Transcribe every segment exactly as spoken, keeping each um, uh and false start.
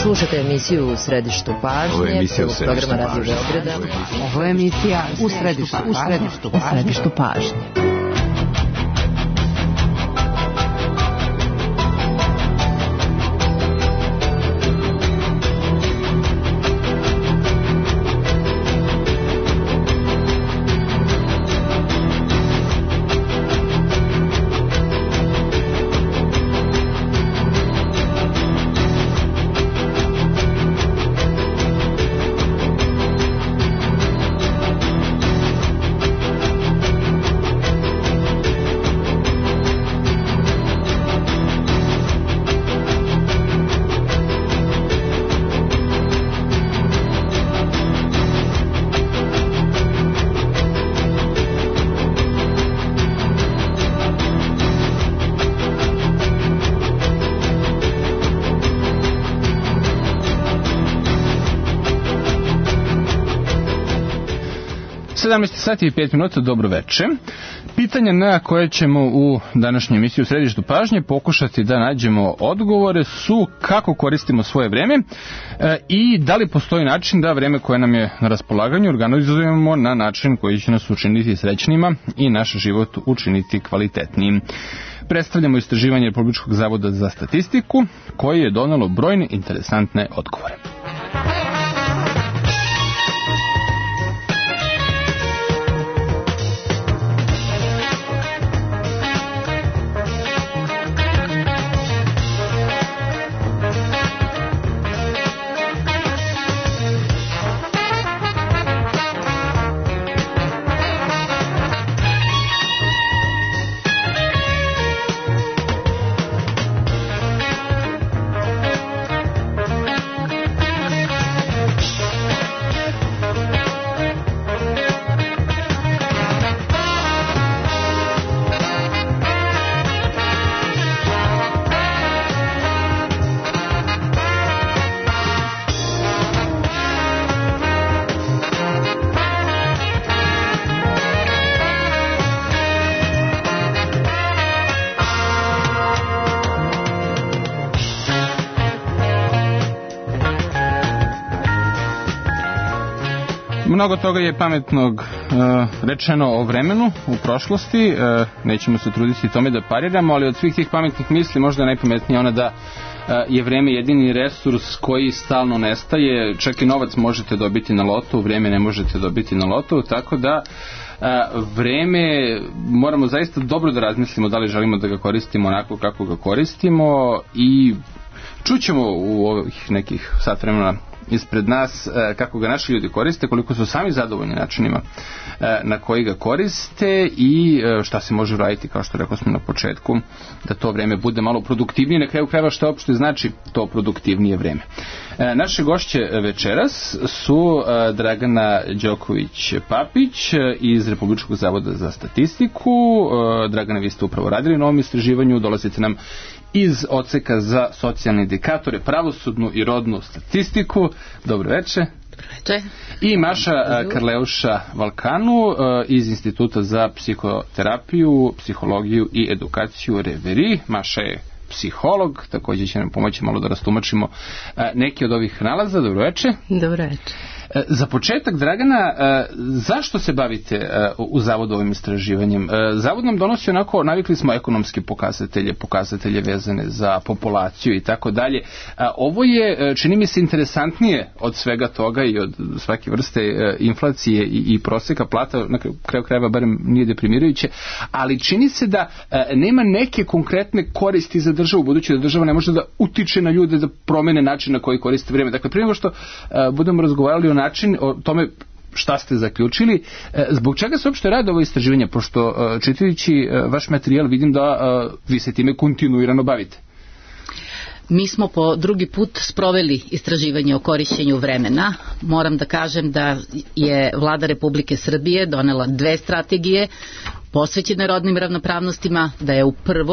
Slušajte emisiju U središtu pažnje. Ovo je emisija U središtu programa Radio pažnje. Beograda. Ovo je emisija U središtu, u središtu, u središtu pažnje. sedamnaest sati i pet minuta, dobro veče. Pitanja na koje ćemo u današnjoj emisiji U središtu pažnje pokušati da nađemo odgovore su kako koristimo svoje vreme e, i da li postoji način da vreme koje nam je na raspolaganju organizujemo na način koji će nas učiniti srećnima i naš život učiniti kvalitetnijim. Predstavljamo istraživanje Republičkog zavoda za statistiku koje je donelo brojne interesantne odgovore. Mnogo toga je pametnog uh, rečeno o vremenu u prošlosti, uh, nećemo se truditi tome da pariramo, ali od svih tih pametnih misli možda je najpametnija ona da uh, je vreme jedini resurs koji stalno nestaje. Čak i novac možete dobiti na lotu, vreme ne možete dobiti na lotu, tako da uh, vreme moramo zaista dobro da razmislimo da li želimo da ga koristimo onako kako ga koristimo i čućemo u ovih nekih sat vremena ispred nas kako ga naši ljudi koriste, koliko su sami zadovoljni načinima na koji ga koriste i šta se može uraditi, kao što rekao smo na početku, da to vreme bude malo produktivnije. Na kraju krajeva što uopšte znači to produktivnije vreme. Naše gošće večeras su Dragana Đoković-Papić iz Republičkog zavoda za statistiku. Dragana, vi ste upravo radili na ovom istraživanju, dolazite nam iz odseka za socijalne indikatore, pravosudnu i rodnu statistiku. Dobro veče. Dobro veče. I Maša Karleuša-Valkanu iz Instituta za psihoterapiju, psihologiju i edukaciju Reveri. Maša je psiholog, također će nam pomoći malo da rastumačimo neke od ovih nalaza. Dobro veče. Dobro veče. Za početak, Dragana, zašto se bavite u Zavodu ovim istraživanjem? Zavod nam donosi onako, navikli smo ekonomske pokazatelje, pokazatelje vezane za populaciju i tako dalje. Ovo je, čini mi se, interesantnije od svega toga i od svake vrste inflacije i, i proseka plata, na kraju krajeva barem nije deprimirajuće, ali čini se da nema neke konkretne koristi za državu, budući da država ne može da utiče na ljude da promene način na koji koriste vreme. Dakle, prije nego što budemo razgovarali o način, o tome šta ste zaključili, zbog čega se uopšte radi ovo istraživanje, pošto čitajući vaš materijal vidim da vi se time kontinuirano bavite. Mi smo po drugi put sproveli istraživanje o korišćenju vremena. Moram da kažem da je Vlada Republike Srbije donela dve strategije posvećene rodnim ravnopravnostima, da je u prvoj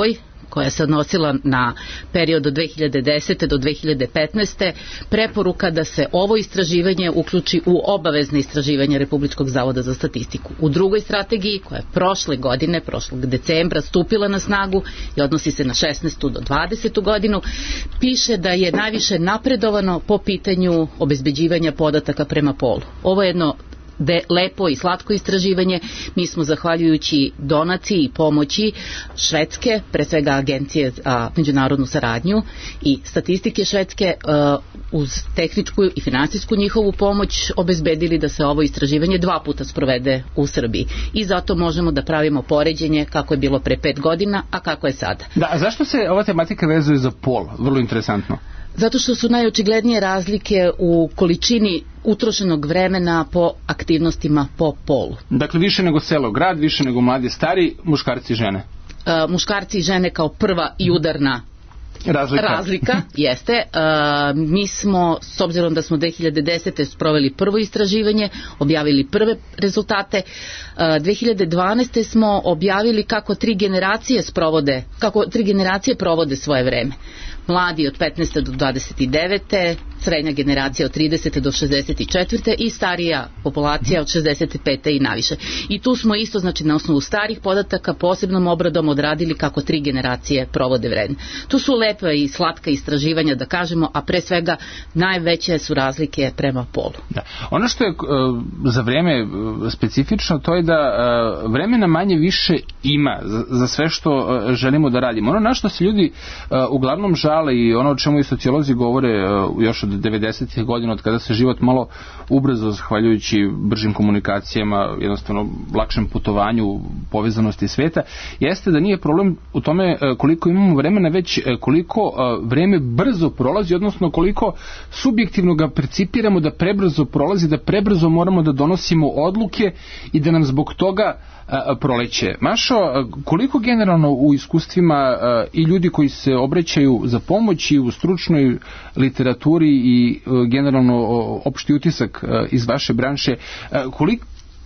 koja se odnosila na period od dve hiljade desete do dve hiljade petnaeste preporuka da se ovo istraživanje uključi u obavezne istraživanje Republičkog zavoda za statistiku. U drugoj strategiji, koja je prošle godine, prošlog decembra, stupila na snagu i odnosi se na šesnaestu do dvadesetu godinu, piše da je najviše napredovano po pitanju obezbeđivanja podataka prema polu. Ovo je jedno de, lepo i slatko istraživanje. Mi smo, zahvaljujući donaciji i pomoći Švedske, pre svega Agencije za međunarodnu saradnju i statistike Švedske, uz tehničku i finansijsku njihovu pomoć obezbedili da se ovo istraživanje dva puta sprovede u Srbiji. I zato možemo da pravimo poređenje kako je bilo pre pet godina, a kako je sada. Da, a zašto se ova tematika vezuje za pol? Vrlo interesantno. Zato što su najočiglednije razlike u količini utrošenog vremena po aktivnostima po polu. Dakle, više nego selo grad, više nego mladi stari, muškarci i žene. E, muškarci i žene kao prva i udarna razlika, razlika jeste. E, mi smo, s obzirom da smo dve hiljade desete sproveli prvo istraživanje, objavili prve rezultate, e, dve hiljade dvanaeste smo objavili kako tri generacije sprovode, kako tri generacije provode svoje vreme. Mladi od petnaeste do dvadeset devete, srednja generacija od tridesete do šezdeset četvrte i starija populacija od šezdeset pete i naviše. I tu smo isto, znači na osnovu starih podataka, posebnom obradom odradili kako tri generacije provode vreme. Tu su lepe i slatka istraživanja, da kažemo, a pre svega najveće su razlike prema polu. Da. Ono što je uh, za vreme uh, specifično, to je da uh, vremena manje više ima za, za sve što uh, želimo da radimo. Ono na što se ljudi uh, uglavnom žale i ono o čemu i sociolozi govore uh, još od devedesetih godina, od kada se život malo ubrzo, zahvaljujući bržim komunikacijama, jednostavno lakšem putovanju, povezanosti sveta, jeste da nije problem u tome koliko imamo vremena, već koliko vreme brzo prolazi, odnosno koliko subjektivno ga percipiramo da prebrzo prolazi, da prebrzo moramo da donosimo odluke i da nam zbog toga proleće. Mašo, koliko generalno u iskustvima i ljudi koji se obraćaju za pomoć i u stručnoj literaturi i generalno opšti utisak iz vaše branše, koliko,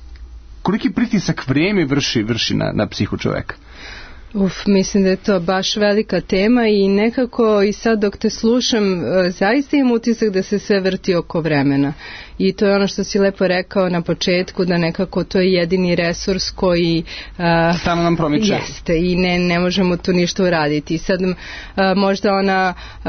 koliki pritisak vreme vrši, vrši na, na psihu čoveka? Uf, mislim da je to baš velika tema i nekako i sad dok te slušam zaista imam utisak da se sve vrti oko vremena. I to je ono što si lepo rekao na početku, da nekako to je jedini resurs koji uh, tamo nam promiče. Jeste i ne, ne možemo tu ništa uraditi. I sad uh, možda ona uh,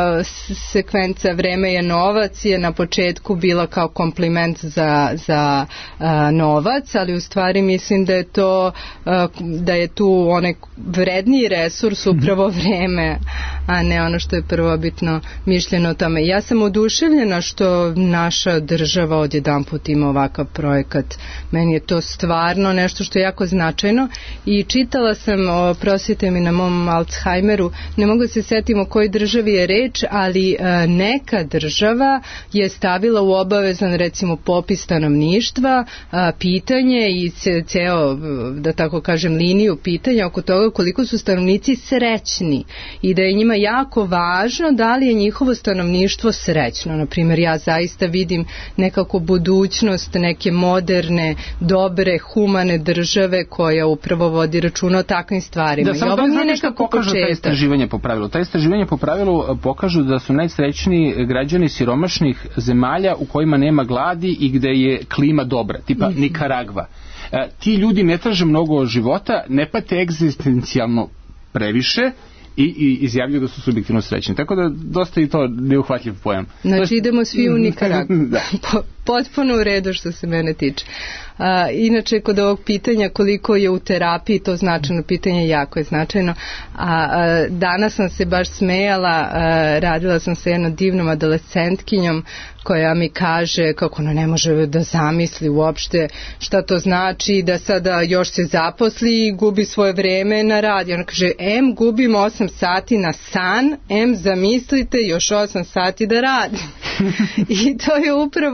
sekvenca vreme je novac je na početku bila kao kompliment za, za uh, novac, ali u stvari mislim da je to uh, da je tu onaj vredniji resurs upravo vreme, a ne ono što je prvobitno mišljeno o tome. Ja sam oduševljena što naša država odjedanput ima ovakav projekat. Meni je to stvarno nešto što je jako značajno i čitala sam, prosvjetite mi na mom Alzheimeru, ne mogu da se setim o kojoj državi je reč, ali e, neka država je stavila u obavezan recimo popis stanovništva a, pitanje i ce, ceo, da tako kažem, liniju pitanja oko toga koliko su stanovnici srećni i da je njima jako važno da li je njihovo stanovništvo srećno. Naprimjer, ja zaista vidim nekako budućnost neke moderne, dobre, humane države koja upravo vodi računa o takvim stvarima. Da, samo da mi nekako pokažu ta istraživanja po pravilu. Ta istraživanja po pravilu pokažu da su najsrećniji građani siromašnih zemalja u kojima nema gladi i gde je klima dobra, tipa mm-hmm. Nikaragva. E, ti ljudi ne traže mnogo života, ne pate egzistencijalno previše i, i izjavljuju da su subjektivno srećni. Tako da dosta i to neuhvatljiv pojam. Znači idemo svi u Nikaragvu. Potpuno u redu što se mene tiče. A, inače, kod ovog pitanja koliko je u terapiji, to značajno pitanje, jako je značajno. A, a danas sam se baš smejala, a, radila sam sa jednom divnom adolescentkinjom koja mi kaže kako ona ne može da zamisli uopšte šta to znači da sada još se zaposli i gubi svoje vreme na rad. I ona kaže, em gubim osam sati na san, em zamislite još osam sati da radim. I to je upravo to.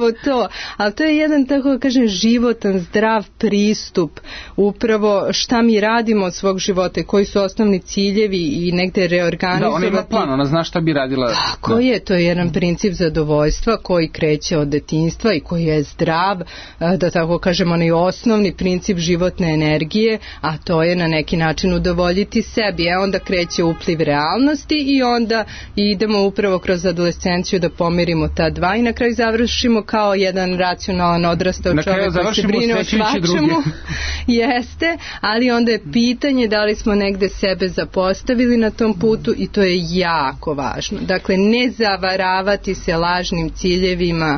to, ali to je jedan, tako da kažem, životan, zdrav pristup upravo šta mi radimo od svog života i koji su osnovni ciljevi i negde reorganizovati. Da, ona ima plan, ona zna šta bi radila. Tako da. Je, to je jedan princip zadovoljstva koji kreće od detinjstva i koji je zdrav, da tako kažem, onaj osnovni princip životne energije, a to je na neki način udovoljiti sebi. E onda kreće upliv realnosti i onda idemo upravo kroz adolescenciju da pomirimo ta dva i na kraju završimo kao jedan racionalan odrastao čovjek koji se brine o svačemu. Jeste, ali onda je pitanje da li smo negde sebe zapostavili na tom putu i to je jako važno. Dakle, ne zavaravati se lažnim ciljevima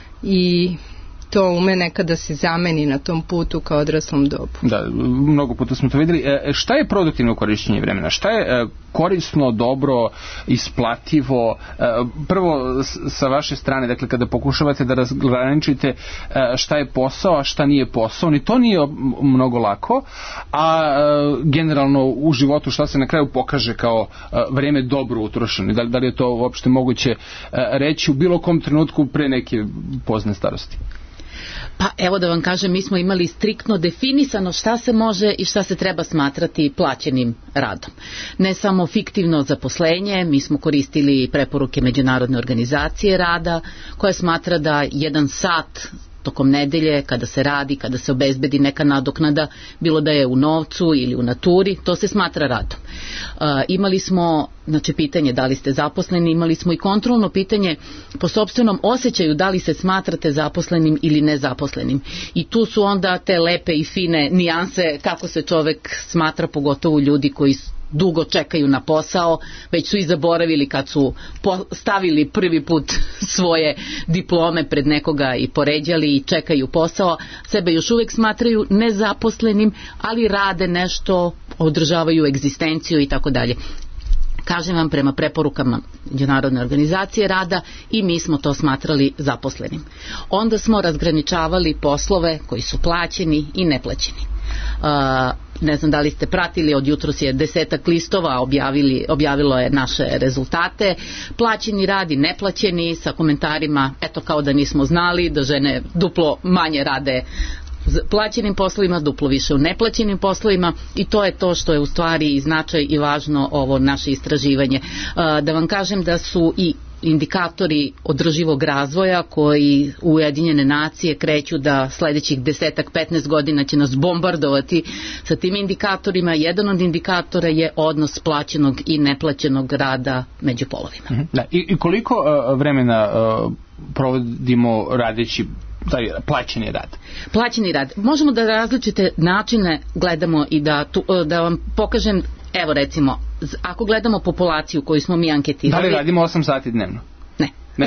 i to ume nekada se zameni na tom putu kao odraslom dobu. Da, mnogo puta smo to videli. E, šta je produktivno korišćenje vremena? Šta je e, korisno, dobro, isplativo? E, prvo, s, sa vaše strane, dakle, kada pokušavate da razgraničite e, šta je posao, a šta nije posao, ni to nije mnogo lako, a e, generalno u životu šta se na kraju pokaže kao e, vreme dobro utrošeno? Da, da li je to uopšte moguće e, reći u bilo kom trenutku pre neke pozne starosti? Pa evo da vam kažem, mi smo imali striktno definisano šta se može i šta se treba smatrati plaćenim radom. Ne samo fiktivno zaposlenje, mi smo koristili preporuke Međunarodne organizacije rada koja smatra da jedan sat tokom nedelje, kada se radi, kada se obezbedi neka nadoknada, bilo da je u novcu ili u naturi, to se smatra radom. E, imali smo, znači, pitanje da li ste zaposleni, imali smo i kontrolno pitanje po sopstvenom osjećaju da li se smatrate zaposlenim ili nezaposlenim. I tu su onda te lepe i fine nijanse kako se čovek smatra, pogotovo ljudi koji dugo čekaju na posao, već su i zaboravili kad su stavili prvi put svoje diplome pred nekoga i poređali i čekaju posao, sebe još uvek smatraju nezaposlenim, ali rade nešto, održavaju egzistenciju i tako dalje. Kažem vam, prema preporukama Međunarodne organizacije rada i mi smo to smatrali zaposlenim. Onda smo razgraničavali poslove koji su plaćeni i neplaćeni. Uh, ne znam da li ste pratili, od jutros je desetak listova objavili, objavilo je naše rezultate, plaćeni rad i neplaćeni, sa komentarima eto kao da nismo znali da žene duplo manje rade plaćenim poslovima, duplo više u neplaćenim poslovima i to je to što je u stvari i značaj i važno ovo naše istraživanje. Uh, da vam kažem da su i indikatori održivog razvoja koji Ujedinjene nacije kreću da sledećih desetak petnaest godina će nas bombardovati sa tim indikatorima. Jedan od indikatora je odnos plaćenog i neplaćenog rada među polovima. Da, i, i koliko uh, vremena uh, provodimo radeći taj plaćeni rad? Plaćeni rad. Možemo da različite načine gledamo i da, tu, da vam pokažem. Evo recimo, ako gledamo populaciju koju smo mi anketirali... Da li radimo osam sati dnevno? Ne. Ne.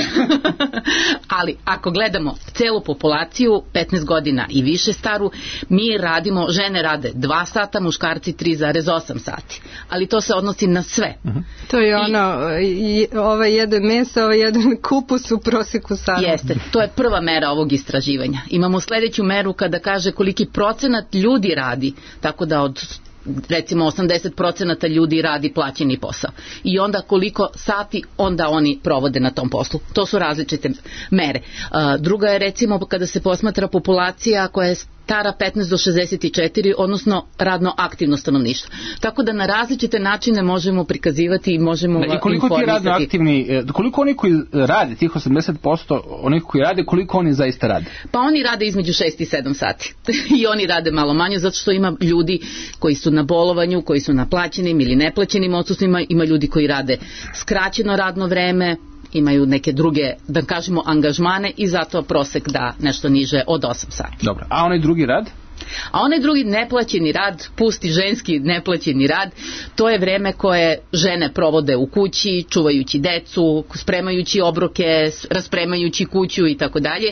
Ali ako gledamo celu populaciju, petnaest godina i više staru, mi radimo, žene rade dva sata, muškarci tri zarez osam sati. Ali to se odnosi na sve. Uh-huh. To je ono, I, ovaj jedan mesa, ovaj jedan kupus u proseku sata. Jeste, to je prva mera ovog istraživanja. Imamo sledeću meru kada kaže koliki procenat ljudi radi, tako da od recimo osamdeset procenata ljudi radi plaćeni posao. I onda koliko sati onda oni provode na tom poslu. To su različite mere. Uh, druga je recimo kada se posmatra populacija koja je stara petnaest do šezdeset četiri, odnosno radno aktivno stanovništvo. Tako da na različite načine možemo prikazivati i možemo informisati. I koliko ti radno aktivni, koliko oni koji rade, tih osamdeset posto onih koji rade, koliko oni zaista rade? Pa oni rade između šest i sedam sati. I oni rade malo manje, zato što ima ljudi koji su na bolovanju, koji su na plaćenim ili neplaćenim odsustvima, ima ljudi koji rade skraćeno radno vreme, imaju neke druge, da kažemo, angažmane i zato prosek da nešto niže od osam sati. Dobro, a onaj drugi rad? A onaj drugi neplaćeni rad, pusti ženski neplaćeni rad, to je vreme koje žene provode u kući, čuvajući decu, spremajući obroke, raspremajući kuću i tako dalje.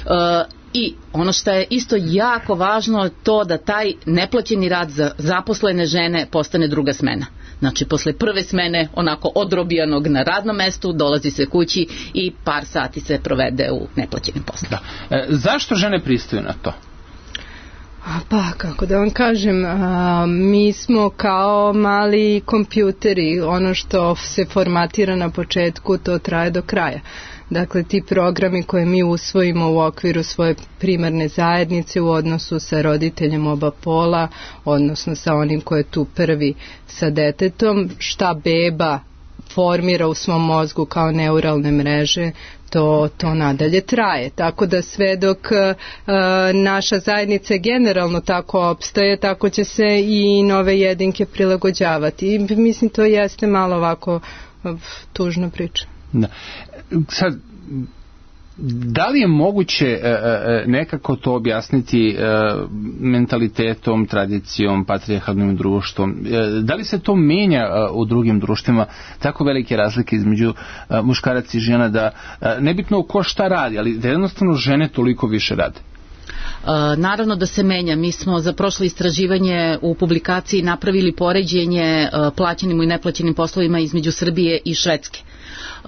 I ono što je isto jako važno je to da taj neplaćeni rad za zaposlene žene postane druga smena. Znači, posle prve smene, onako odrobijanog na radnom mestu, dolazi se kući i par sati se provede u neplaćenim poslom. Da. E, zašto žene pristaju na to? Pa, kako da vam kažem, a, mi smo kao mali kompjuteri, ono što se formatira na početku, to traje do kraja. Dakle, ti programi koje mi usvojimo u okviru svoje primarne zajednice u odnosu sa roditeljem oba pola, odnosno sa onim ko je tu prvi sa detetom, šta beba formira u svom mozgu kao neuralne mreže, to, to nadalje traje. Tako da sve dok uh, naša zajednica generalno tako opstaje, tako će se i nove jedinke prilagođavati. I mislim, to jeste malo ovako uh, tužna priča. Da. Sad, da li je moguće e, e, nekako to objasniti e, mentalitetom, tradicijom, patrijarhalnim društvom? E, da li se to menja e, u drugim društvima, tako velike razlike između e, muškaraca i žena, da e, nebitno ko šta radi, ali da jednostavno žene toliko više rade? Uh, naravno da se menja. Mi smo za prošlo istraživanje u publikaciji napravili poređenje uh, plaćenim i neplaćenim poslovima između Srbije i Švedske. Uh,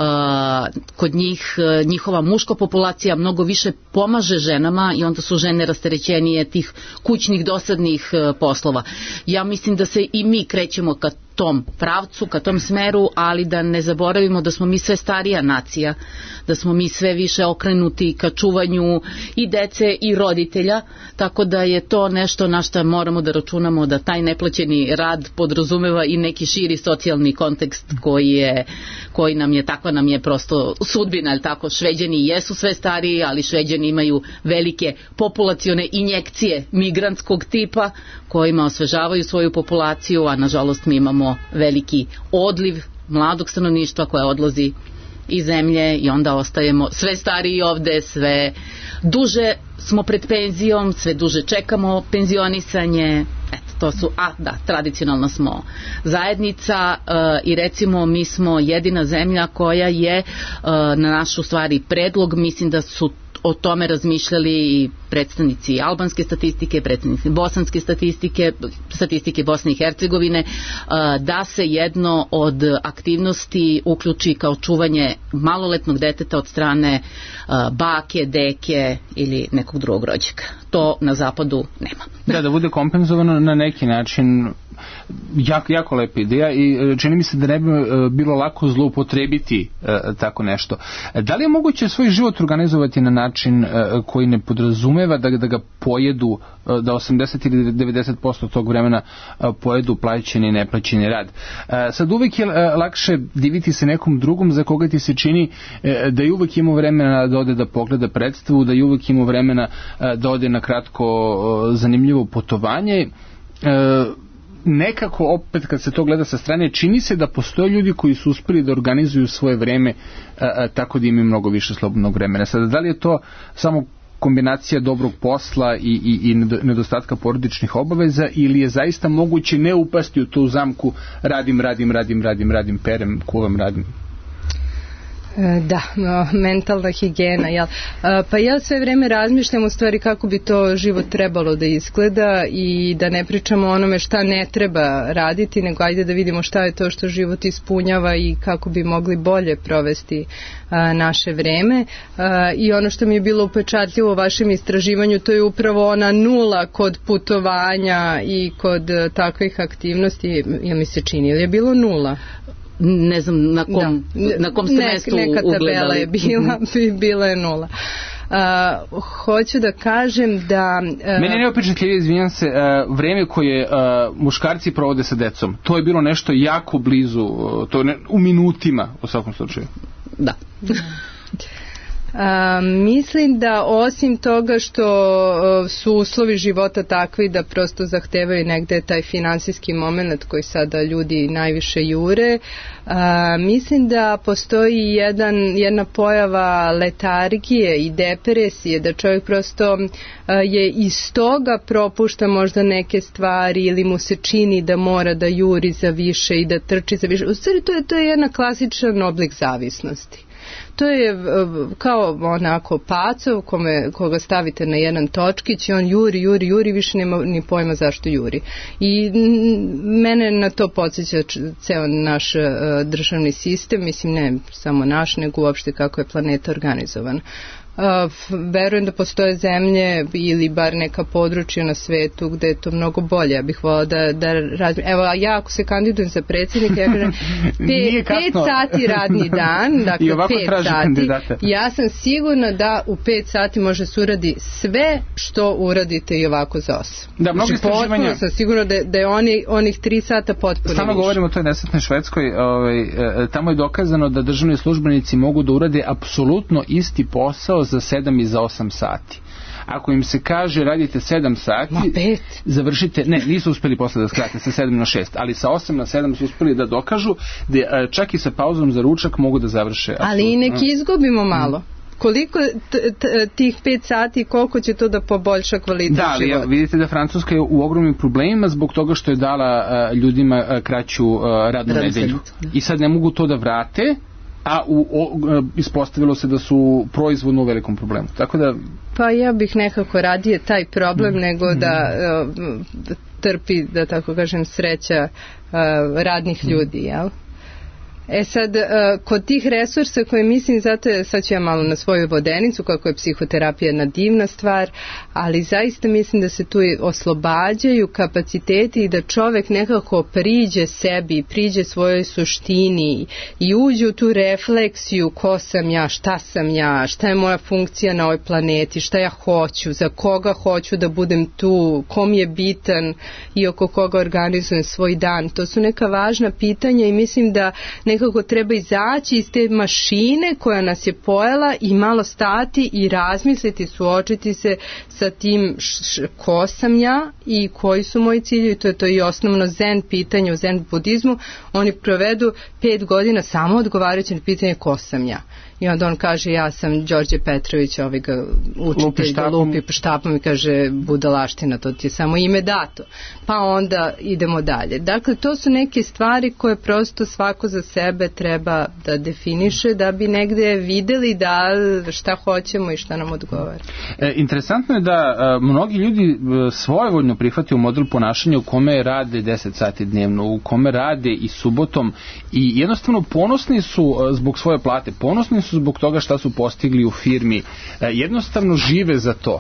kod njih uh, njihova muška populacija mnogo više pomaže ženama i onda su žene rasterećenije tih kućnih dosadnih uh, poslova. Ja mislim da se i mi krećemo ka tom pravcu, ka tom smeru, ali da ne zaboravimo da smo mi sve starija nacija, da smo mi sve više okrenuti ka čuvanju i dece i roditelja, tako da je to nešto na što moramo da računamo, da taj neplaćeni rad podrazumeva i neki širi socijalni kontekst koji je, koji nam je, takva nam je prosto sudbina, ali tako, Šveđani jesu sve stariji, ali Šveđani imaju velike populacione injekcije migrantskog tipa kojima osvežavaju svoju populaciju, a nažalost mi imamo veliki odliv mladog stanovništva koje odlazi iz zemlje i onda ostajemo sve stariji ovde, sve duže smo pred penzijom, sve duže čekamo penzionisanje. Eto, to su, a da, tradicionalno smo zajednica e, i recimo mi smo jedina zemlja koja je e, na naš u stvari predlog, mislim da su o tome razmišljali i predstavnici albanske statistike, predstavnici bosanske statistike, statistike Bosne i Hercegovine, da se jedno od aktivnosti uključi kao čuvanje maloletnog deteta od strane bake, deke ili nekog drugog rođaka. To na zapadu nema. Da, da bude kompenzovano na neki način. Jako, jako lepa ideja i čini mi se da ne bi bilo lako zloupotrebiti e, tako nešto. Da li je moguće svoj život organizovati na način e, koji ne podrazumeva da, da ga pojedu, da osamdeset ili devedeset posto tog vremena e, pojedu plaćeni i neplaćeni rad? E, sad uvek je lakše diviti se nekom drugom za koga ti se čini e, da je uvek imao vremena da ode da pogleda predstavu, da je uvek imao vremena e, da ode na kratko e, zanimljivo putovanje. E, nekako opet kad se to gleda sa strane čini se da postoje ljudi koji su uspeli da organizuju svoje vreme a, a, tako da imaju mnogo više slobodnog vremena. Sada, da li je to samo kombinacija dobrog posla i, i, i nedostatka porodičnih obaveza ili je zaista moguće ne upasti u tu zamku radim, radim, radim, radim, radim, perem, kuvam, radim? Da, mentalna higijena, jel? Pa ja sve vreme razmišljam u stvari kako bi to život trebalo da izgleda i da ne pričamo o onome šta ne treba raditi, nego ajde da vidimo šta je to što život ispunjava i kako bi mogli bolje provesti a, naše vreme. A, I ono što mi je bilo upečatljivo u vašem istraživanju, to je upravo ona nula kod putovanja i kod takvih aktivnosti, ja mi se čini, ili je bilo nula? Ne znam na kom, da. na kom ste ne, mestu ugledali. Neka tabela je bila, bila je nula. Uh, hoću da kažem da... Uh, Meni je neopečetljivije, izvinjam se, uh, vreme koje uh, muškarci provode sa decom. To je bilo nešto jako blizu, uh, to je ne, u minutima u svakom slučaju. Da. A, mislim da osim toga što a, su uslovi života takvi da prosto zahtevaju negde taj finansijski moment koji sada ljudi najviše jure, a, mislim da postoji jedan, jedna pojava letargije i depresije, da čovjek prosto a, je iz toga propušta možda neke stvari ili mu se čini da mora da juri za više i da trči za više. U stvari to je, to je jedna klasičan oblik zavisnosti. To je kao onako pacov kome, koga stavite na jedan točkić i on juri, juri, juri, više nema ni pojma zašto juri. I mene na to podsjeća ceo naš državni sistem, mislim ne samo naš, nego uopšte kako je planeta organizovan. verujem da postoje zemlje ili bar neka područja na svetu gde je to mnogo bolje. Ja bih volila da, da razmišljam. Evo, ja ako se kandidujem za predsjednika, ja kažem pet, pet sati radni dan, dakle pet sati, kandidata. Ja sam sigurna da u pet sati može se uradi sve što uradite i ovako za osam. Da, mnogo znači, potpuno sam sigurna da, da je oni, onih tri sata potpuno Samo govorimo o toj nesretnoj Švedskoj, ovaj, tamo je dokazano da državni službenici mogu da urade apsolutno isti posao za sedam i za osam sati. Ako im se kaže radite sedam sati, završite, ne, nisu uspeli posle da skrate sa sedam na šest, ali sa osam na sedam su uspeli da dokažu da čak i sa pauzom za ručak mogu da završe. Ali apsolutno. I neki izgubimo malo. Koliko t- t- tih pet sati, koliko će to da poboljša kvalitet da, života? Da, vidite da Francuska je u ogromnim problemima zbog toga što je dala uh, ljudima uh, kraću uh, radnu nedelju. I sad ne mogu to da vrate, a u, o, ispostavilo se da su proizvodno u velikom problemu. Tako da... Pa ja bih nekako radije taj problem mm. nego da uh, trpi, da tako kažem, sreća uh, radnih mm. ljudi, jel? E sad, kod tih resursa koje mislim, zato je, sad ću ja malo na svoju vodenicu, kako je psihoterapija jedna divna stvar, ali zaista mislim da se tu oslobađaju kapaciteti i da čovek nekako priđe sebi, priđe svojoj suštini i uđe u tu refleksiju ko sam ja, šta sam ja, šta je moja funkcija na ovoj planeti, šta ja hoću, za koga hoću da budem tu, kom je bitan i oko koga organizujem svoj dan. To su neka važna pitanja i mislim da nekako treba izaći iz te mašine koja nas je pojela i malo stati i razmisliti, suočiti se sa tim š, ko sam ja i koji su moji ciljevi. To je to i osnovno zen pitanje u zen budizmu. Oni provedu pet godina samo odgovarajući na pitanje ko sam ja. I onda on kaže ja sam Đorđe Petrović, ovaj ga učitelj da lupi štapom i kaže budalaština, to ti je samo ime dato. Pa onda idemo dalje. Dakle, to su neke stvari koje prosto svako za sebe treba da definiše da bi negde videli da šta hoćemo i šta nam odgovara. E, interesantno je da a, mnogi ljudi svojevoljno prihvataju model ponašanja u kome rade deset sati dnevno, u kome rade i subotom i jednostavno ponosni su a, zbog svoje plate, ponosni su zbog toga šta su postigli u firmi, jednostavno žive za to.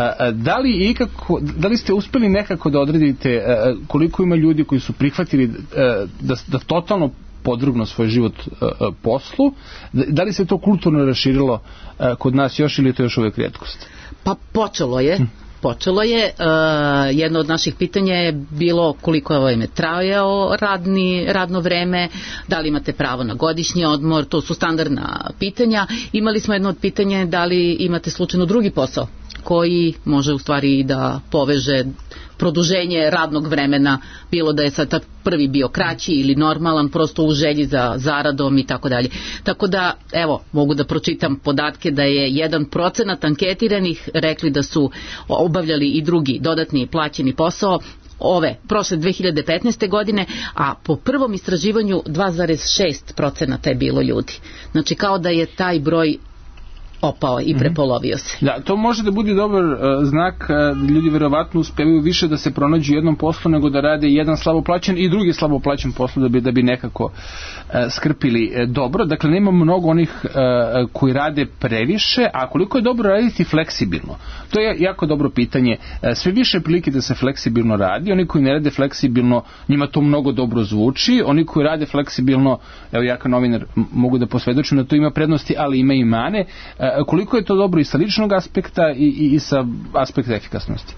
Da li, ikako, da li ste uspeli nekako da odredite koliko ima ljudi koji su prihvatili da, da totalno podvrgnu svoj život poslu? Da li se to kulturno raširilo kod nas još ili je to još uvijek rijetkost? Pa počelo je. Hm. Počelo je, uh, jedno od naših pitanja je bilo koliko je ovo ime trajao radni, radno vreme, da li imate pravo na godišnji odmor, to su standardna pitanja. Imali smo jedno od pitanja da li imate slučajno drugi posao koji može u stvari da poveže produženje radnog vremena, bilo da je sad prvi bio kraći ili normalan, prosto u želji za zaradom i tako dalje. Tako da, evo, mogu da pročitam podatke da je jedan procenat anketiranih rekli da su obavljali i drugi dodatni plaćeni posao ove, prošle dve hiljade petnaeste godine, a po prvom istraživanju dva zarez šest procenata je bilo ljudi. Znači kao da je taj broj opao i prepolovio se. Da, to može da bude dobar uh, znak, uh, ljudi verovatno uspevaju više da se pronađu u jednom poslu nego da rade jedan slabo plaćen i drugi slabo plaćen poslu da bi, da bi nekako uh, skrpili uh, dobro. Dakle, nema mnogo onih uh, koji rade previše, a koliko je dobro raditi fleksibilno? To je jako dobro pitanje. Uh, sve više prilike da se fleksibilno radi, oni koji ne rade fleksibilno, njima to mnogo dobro zvuči, oni koji rade fleksibilno, evo ja kao novinar mogu da posvedočim da to ima prednosti, ali ima i mane. Uh, koliko je to dobro i sa ličnog aspekta i, i, i sa aspekta efikasnosti?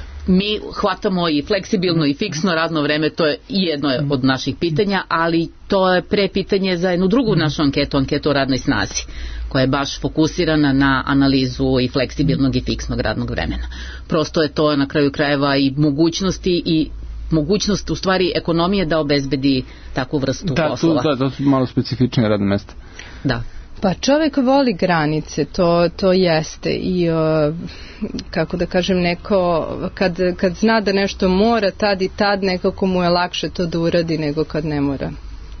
Mi hvatamo i fleksibilno i fiksno radno vreme, to je jedno od naših pitanja, ali to je pre pitanje za jednu drugu našu anketu, anketu o radnoj snazi, koja je baš fokusirana na analizu i fleksibilnog i fiksnog radnog vremena. Prosto je to na kraju krajeva i mogućnosti i mogućnost u stvari ekonomije da obezbedi takvu vrstu da, poslova. Da, to su malo specifične radne mesta. Da. Pa čovjek voli granice, to, to jeste i uh, kako da kažem neko kad, kad zna da nešto mora tad i tad nekako mu je lakše to da uradi nego kad ne mora.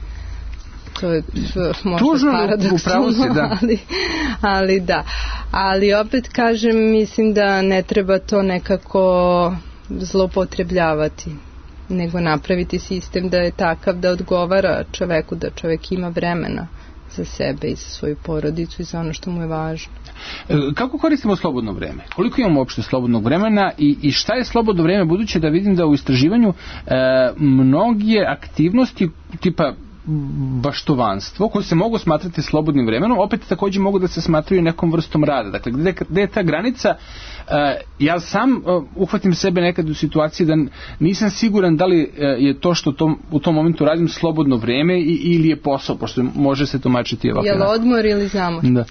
To je možda paradoksalno, da. Ali, ali da. Ali opet kažem, mislim da ne treba to nekako zloupotrebljavati, nego napraviti sistem da je takav da odgovara čoveku, da čovek ima vremena za sebe i za svoju porodicu i za ono što mu je važno. Kako koristimo slobodno vreme? Koliko imamo uopšte slobodnog vremena i, i šta je slobodno vreme, budući da vidim da u istraživanju e, mnoge aktivnosti tipa baštovanstvo, koje se mogu smatrati slobodnim vremenom, opet također mogu da se smatraju nekom vrstom rada. Dakle, gde, gde je ta granica? Uh, ja sam uh, uhvatim sebe nekad u situaciji da nisam siguran da li uh, je to što tom, u tom momentu radim slobodno vreme i, ili je posao, pošto može se tumačiti ovako. Je li odmor ili zamor? Da.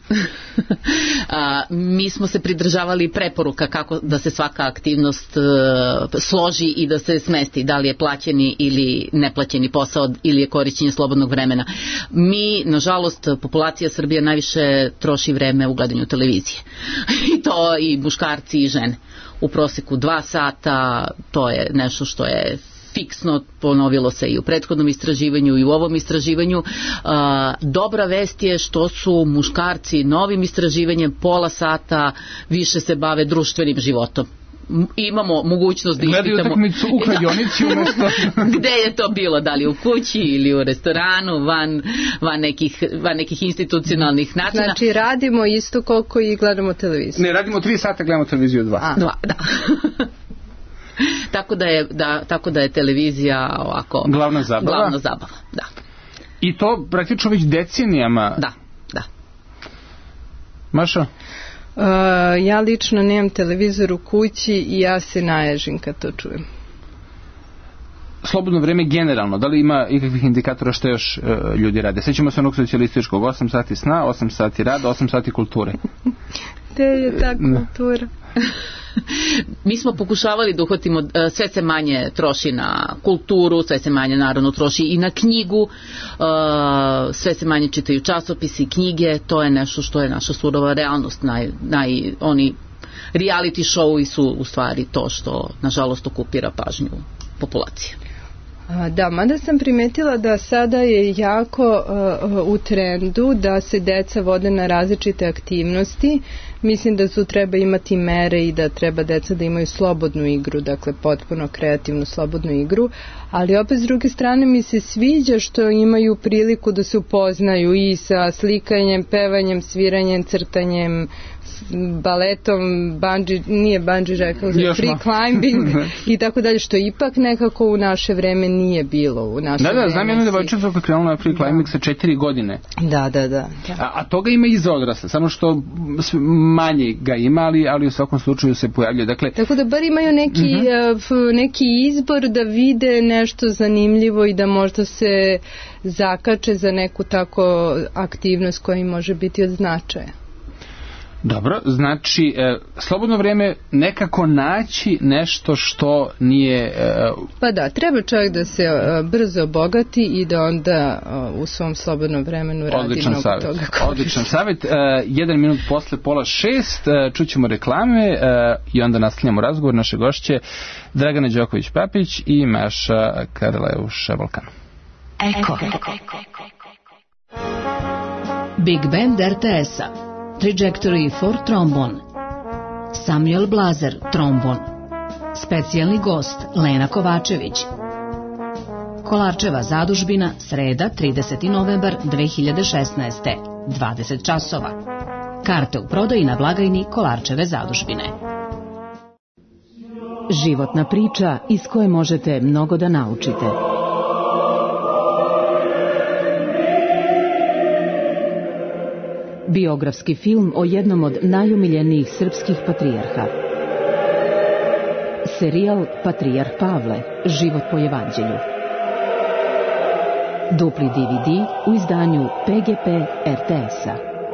A, mi smo se pridržavali preporuka kako da se svaka aktivnost uh, složi i da se smesti, da li je plaćeni ili neplaćeni posao ili je korišćenje slobodnog vremena. Mi, nažalost, populacija Srbije najviše troši vreme u gledanju televizije. I to i muškarci i žene. U proseku dva sata, to je nešto što je fiksno, ponovilo se i u prethodnom istraživanju i u ovom istraživanju. Dobra vest je što su muškarci novim istraživanjem pola sata više se bave društvenim životom. Imamo mogućnost da ispitamo. Gledaju utakmicu u kladionici umjesto. Gde je to bilo, da li u kući ili u restoranu, van, van, nekih, van nekih institucionalnih načina. Znači radimo isto koliko i gledamo televiziju. Ne, radimo tri sata, gledamo televiziju dva. A. Dva, da. tako, da je, da, tako da je televizija ovako glavna zabava. Glavna zabava, da. I to praktično već decenijama. Da, da. Maša? Uh, ja lično nemam televizor u kući i ja se naježim kad to čujem. Slobodno vreme generalno, da li ima ikakvih indikatora što još uh, ljudi rade? Sjećamo se onog socijalističkog, osam sati sna, osam sati rada, osam sati kulture. Gde je ta kultura? Mi smo pokušavali da uhvatimo, sve se manje troši na kulturu, sve se manje naravno troši i na knjigu, sve se manje čitaju časopisi, knjige, to je nešto što je naša surova realnost. Naj, naj, oni reality show su u stvari to što nažalost okupira pažnju populacije. Da, mada sam primetila da sada je jako uh, u trendu da se deca vode na različite aktivnosti. Mislim da tu treba imati mere i da treba deca da imaju slobodnu igru, dakle potpuno kreativnu slobodnu igru, ali opet s druge strane mi se sviđa što imaju priliku da se upoznaju i sa slikanjem, pevanjem, sviranjem, crtanjem, baletom, bungee, nije bungee rekao, free climbing i tako dalje, što ipak nekako u naše vreme nije bilo. U naše da, da, vreme znam jednu devojčicu koja je krenula na free climbing da. sa četiri godine. Da, da, da. A, a toga ima i za odrasle, samo što manje ga ima, ali, ali u svakom slučaju se pojavljuje. Dakle, tako da bar imaju neki, uh-huh. neki izbor da vide nešto zanimljivo i da možda se zakače za neku tako aktivnost koja im može biti od značaja. Dobro, znači e, slobodno vrijeme nekako naći nešto što nije... E, pa da, treba čovjek da se e, brzo obogati i da onda e, u svom slobodnom vremenu radi odličan mnogo savjet. toga. Odličan savjet. E, jedan minut posle pola šest, e, čućemo reklame e, i onda nastavljamo razgovor. Naše gošće Dragana Đoković-Papić i Maša Karleuša-Volkan. Eko. Big Band R T S-a Trajectory for Trombone, Samuel Blazer, trombon. Specijalni gost Lena Kovačević. Kolarčeva zadužbina, sreda, trideseti novembar dve hiljade šesnaeste, dvadeset časova. Karte u prodaji na blagajni Kolarčeve zadužbine. Životna priča iz koje možete mnogo da naučite. Biografski film o jednom od najumiljenijih srpskih patrijarha. Serijal Patrijarh Pavle, život po evanđelju. Dupli D V D u izdanju P G P R T S-a.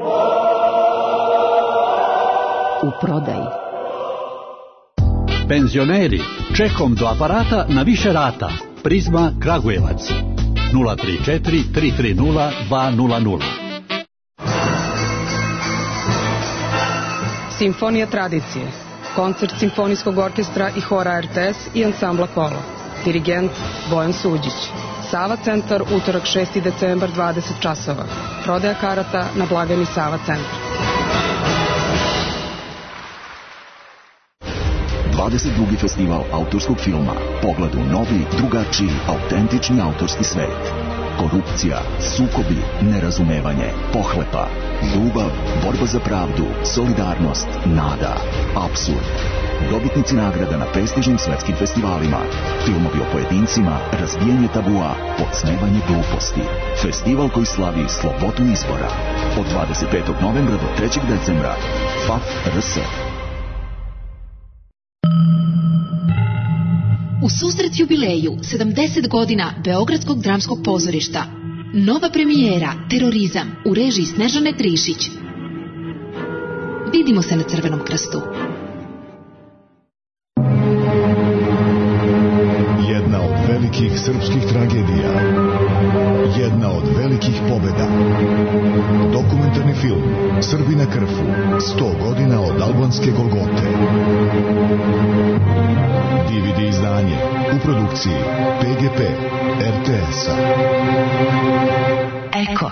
U prodaji. Penzioneri, čekom do aparata na više rata. Prizma Kragujevac. nula tri četiri tri tri nula dva nula nula. Simfonija tradicije. Koncert Simfonijskog orkestra i hora R T S i ansambla Kolo. Dirigent Bojan Suđić. Sava centar, utorak šesti decembar, dvadeset časova. Prodaja karata na blagajni Sava centar. dvadeset drugi festival autorskog filma. Pogled u novi, drugačiji, autentični autorski svet. korupcija, sukobi, nerazumevanje, pohlepa, ljubav, borba za pravdu, solidarnost, nada, apsurd. Dobitnici nagrada na prestižnim svetskim festivalima. Filmovi o pojedincima, razbijanje tabua, podsmevanje gluposti. Festival koji slavi slobodu izbora. Od dvadeset petog novembra do trećeg decembra. F A F R S. U susret jubileju sedamdeset godina Beogradskog dramskog pozorišta. Nova premijera Terorizam u režiji Snežane Trišić. Vidimo se na Crvenom krstu. Jedna od velikih srpskih tragedija. Jedna od velikih pobeda. Dokumentarni film Srbi na Krfu. sto godina od albanske Golgote. D V D izdanje u produkciji P G P R T S-a. Eko.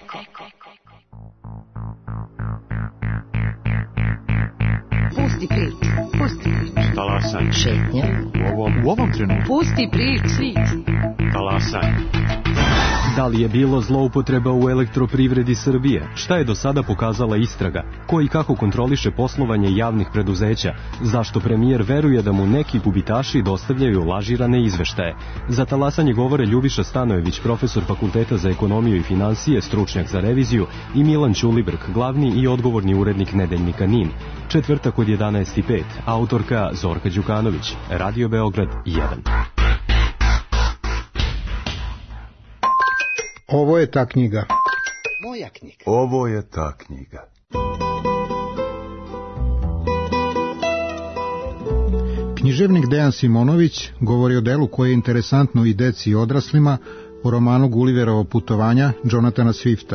Pusti prič, pusti prič. Talasaj. Šetnja. U ovom, u ovom trenutku. Pusti prič, prič. Talasaj. Da li je bilo zloupotreba u Elektroprivredi Srbije? Šta je do sada pokazala istraga? Ko i kako kontroliše poslovanje javnih preduzeća? Zašto premijer veruje da mu neki gubitaši dostavljaju lažirane izveštaje? Za talasanje govore Ljubiša Stanojević, profesor Fakulteta za ekonomiju i finansije, stručnjak za reviziju, i Milan Ćulibrk, glavni i odgovorni urednik Nedeljnika Nin. Četvrtak od jedanaest i pet, autorka Zorka Đukanović, Radio Beograd jedan. Ovo je ta knjiga. Moja knjiga. Ovo je ta knjiga. Književnik Dejan Simonović govori o delu koje je interesantno i deci i odraslima, o romanu Gulliverovo putovanja Jonathana Swifta.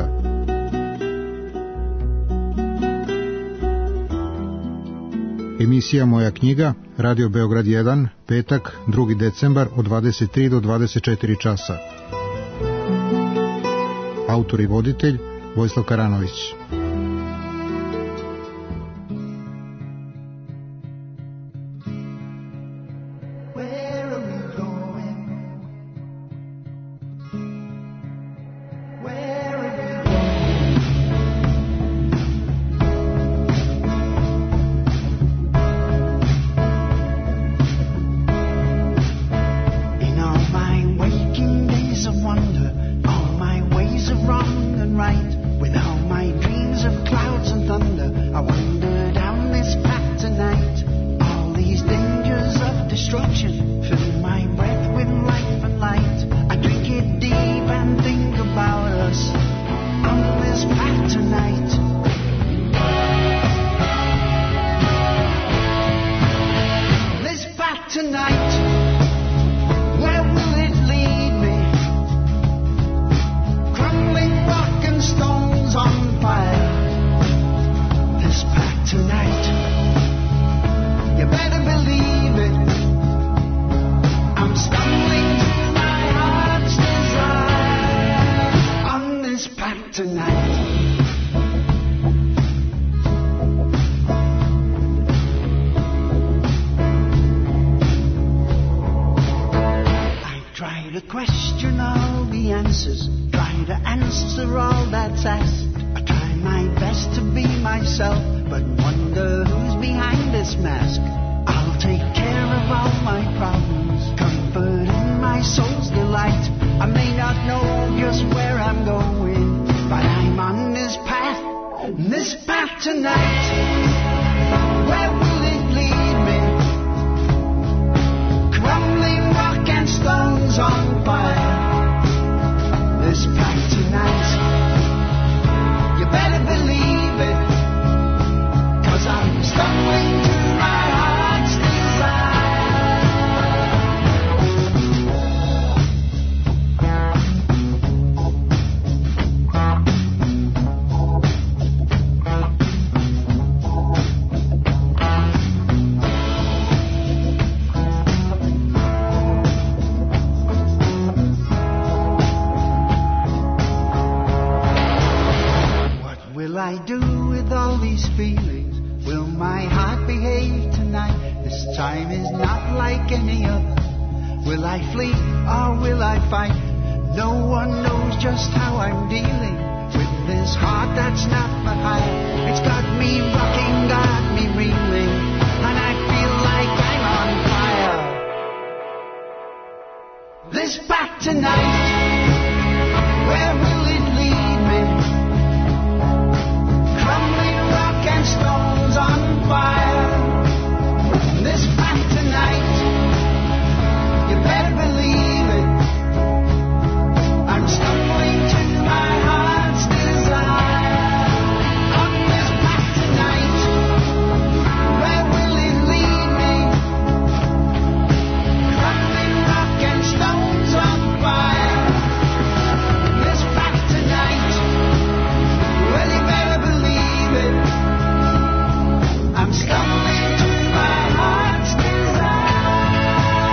Emisija Moja knjiga, Radio Beograd jedan, petak, drugi decembar od dvadeset tri do dvadeset četiri časa. Autor i voditelj Vojislav Karanović. No one knows just how I'm dealing with this heart that's not behind. It's got me rocking, got me reeling, and I feel like I'm on fire. This back tonight, where will it lead me? Crumbling rock and stones on fire. This back tonight, you better believe it, I'm stumbling to my heart's desire. On this back tonight, where will it lead me? Crumbling rock and stones on fire. This back tonight, well you better believe it, I'm stumbling to my heart's desire.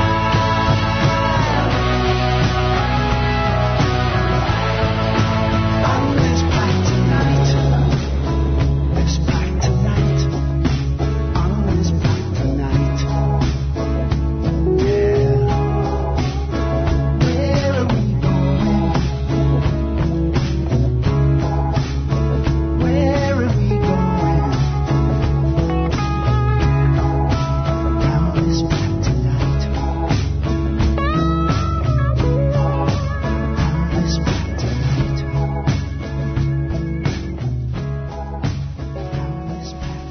On this back tonight, this back tonight, on this back tonight, yeah. Where are we going? Where are we going? Down this back tonight. Down this back tonight. Down this back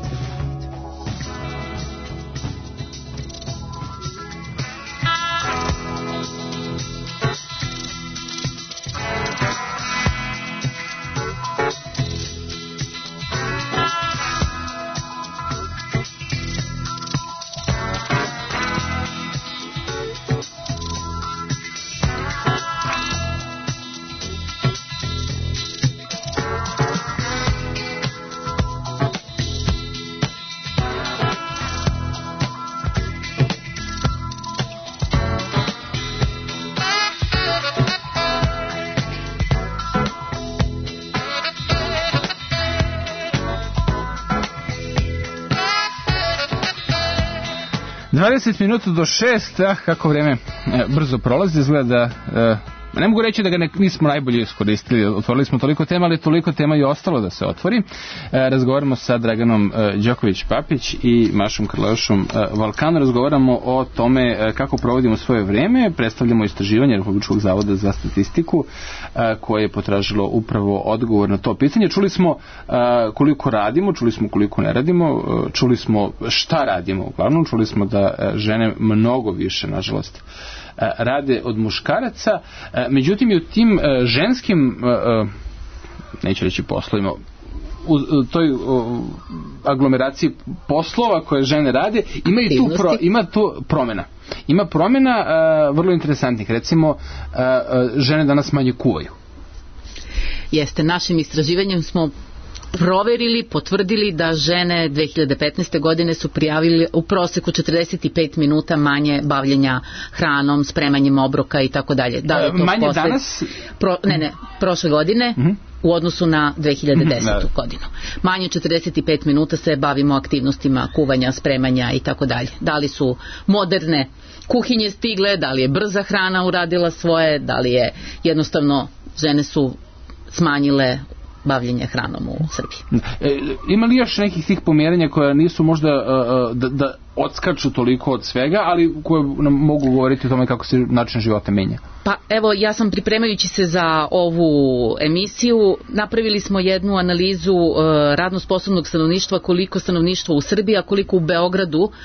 dvadeset minuta do šest, ah, kako vreme e, brzo prolazi, izgleda da, e, ne mogu reći da ga ne, nismo najbolje iskoristili, otvorili smo toliko tema, ali toliko tema i ostalo da se otvori. E, razgovaramo sa Draganom e, Đoković-Papić i Mašom Krleušom e, Valkano, razgovaramo o tome e, kako provodimo svoje vreme, predstavljamo istraživanje Republičkog zavoda za statistiku e, koje je potražilo upravo odgovor na to pitanje. Čuli smo e, koliko radimo, čuli smo koliko ne radimo, e, čuli smo šta radimo uglavnom, čuli smo da e, žene mnogo više, nažalost, rade od muškaraca, međutim i u tim ženskim, neću reći poslovima, u toj aglomeraciji poslova koje žene rade, ima i tu, pro, ima tu promjena. Ima promjena vrlo interesantnih. Recimo, žene danas manje kuvaju. Jeste, našim istraživanjem smo proverili, potvrdili da žene dve hiljade petnaeste. godine su prijavili u proseku četrdeset pet minuta manje bavljenja hranom, spremanjem obroka i tako dalje. Da li to manje posled... danas? Pro... Ne, ne, prošle godine mm-hmm. u odnosu na dve hiljade desetu. Mm-hmm. godinu. Manje četrdeset pet minuta se bavimo aktivnostima kuvanja, spremanja i tako dalje. Da li su moderne kuhinje stigle, da li je brza hrana uradila svoje, da li je jednostavno žene su smanjile bavljenje hranom u Srbiji. E, ima li još nekih tih pomjerenja koja nisu možda uh, da, da odskaču toliko od svega, ali koje nam mogu govoriti o tome kako se način života menja? Pa evo, ja sam pripremajući se za ovu emisiju, napravili smo jednu analizu uh, radno sposobnog stanovništva, koliko stanovništva u Srbiji, a koliko u Beogradu uh,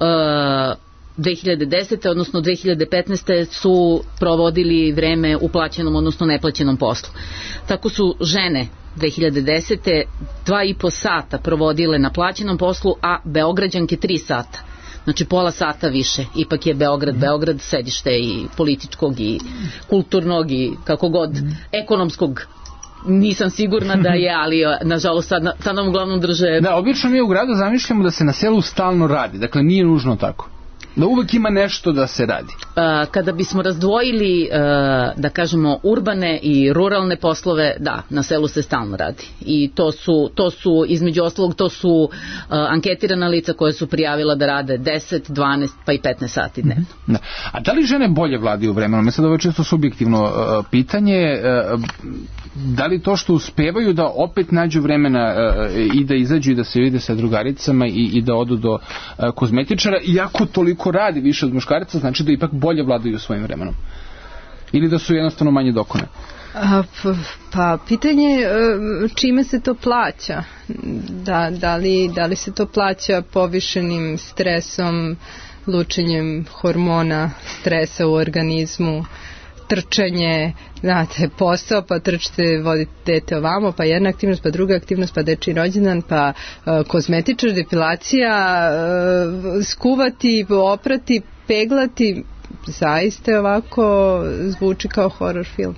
dve hiljade desete. odnosno dve hiljade petnaeste. su provodili vreme u plaćenom, odnosno neplaćenom poslu. Tako su žene dve hiljade desete. dva i po sata provodile na plaćenom poslu, a Beograđanke tri sata. Znači pola sata više. Ipak je Beograd, Beograd sedište i političkog i kulturnog i kako god ekonomskog. Nisam sigurna da je, ali nažalost sad, sad nam uglavnom drže... Da, obično mi u gradu zamišljamo da se na selu stalno radi, dakle nije nužno tako. Da uvek ima nešto da se radi. Uh, kada bismo razdvojili, uh, da kažemo, urbane i ruralne poslove, da, na selu se stalno radi. I to su, to su između ostalog, to su uh, anketirana lica koje su prijavila da rade deset, dvanaest pa i petnaest sati dnevno. Da. A da li žene bolje vladaju vremenom? Mislim da ovo je čisto subjektivno uh, pitanje. Uh, da li to što uspevaju da opet nađu vremena uh, i da izađu i da se vide sa drugaricama i, i da odu do uh, kozmetičara, iako toliko radi više od muškaraca, znači da ipak bolje vladaju svojim vremenom? Ili da su jednostavno manje dokone? A, pa, pa pitanje je čime se to plaća? Da, da, li, da li se to plaća povišenim stresom, lučenjem hormona, stresa u organizmu, trčanje, znate, posao, pa trčite, vodite dete ovamo, pa jedna aktivnost, pa druga aktivnost, pa dečji rođendan, pa uh, kozmetičar, depilacija, uh, skuvati, oprati, peglati, zaista ovako zvuči kao horror film.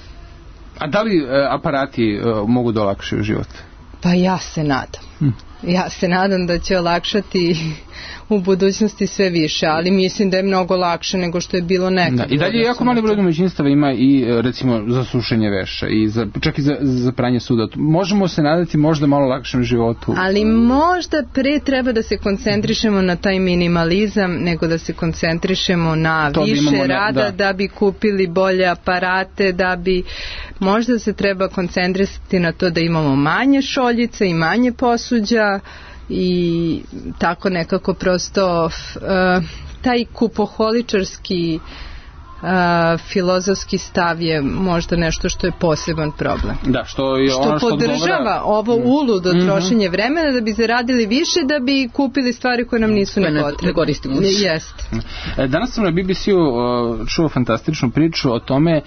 A da li uh, aparati uh, mogu da olakšaju život? Pa ja se nadam. Hm. Ja se nadam da će olakšati u budućnosti sve više, ali mislim da je mnogo lakše nego što je bilo nekad. Da, i dalje jako mali broj domaćinstava ima i recimo za sušenje veša i za, čak i za, za pranje suda. Možemo se nadati možda malo lakšem životu. Ali možda pre treba da se koncentrišemo na taj minimalizam nego da se koncentrišemo na to više da rada da. da bi kupili bolje aparate, da bi možda se treba koncentrisati na to da imamo manje šoljica i manje posuđa i tako nekako prosto uh, taj kupoholičarski uh, filozofski stav je možda nešto što je poseban problem. Da, što je što ono što podržava odgovara... ovo uludo mm-hmm. trošenje vremena da bi zaradili više, da bi kupili stvari koje nam nisu ne potrebne. Jeste. Danas sam na B B C-u čuo fantastičnu priču o tome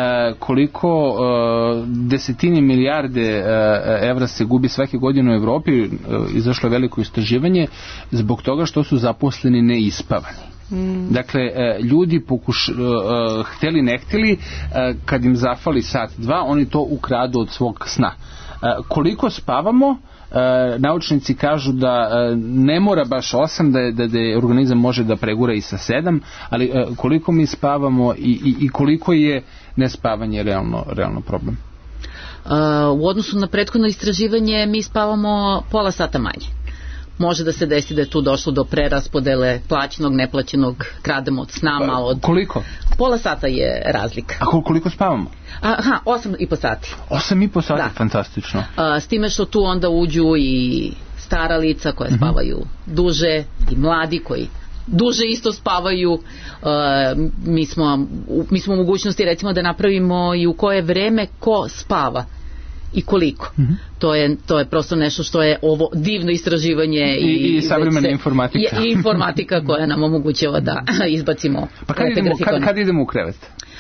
koliko desetine milijarde evra se gubi svake godine u Evropi. Izašlo je veliko istraživanje zbog toga što su zaposleni neispavani. Mm. Dakle, ljudi pokuš, hteli ne hteli, kad im zafali sat, dva, oni to ukradu od svog sna. Koliko spavamo? Naučnici kažu da ne mora baš osam, da je, da, da je organizam može da pregura i sa sedam, ali koliko mi spavamo i, i, i koliko je nespavanje realno, realno problem? Uh, u odnosu na prethodno istraživanje mi spavamo pola sata manje. Može da se desi da je tu došlo do preraspodele plaćenog, neplaćenog, krademo od sna malo od... Koliko? Pola sata je razlika. A koliko spavamo? Aha, osam i po sati. Osam i po sati, da. Fantastično. A, s time što tu onda uđu i stara lica koja uh-huh. spavaju duže i mladi koji duže isto spavaju. Uh, mi, smo, mi smo u mogućnosti recimo da napravimo i u koje vreme ko spava i koliko. Mm-hmm. To je, to je prosto nešto što je ovo divno istraživanje i, i, i savremena informatika. I, i informatika koja nam omogućava da izbacimo. Pa kad idemo, kad, kad idemo u krevet?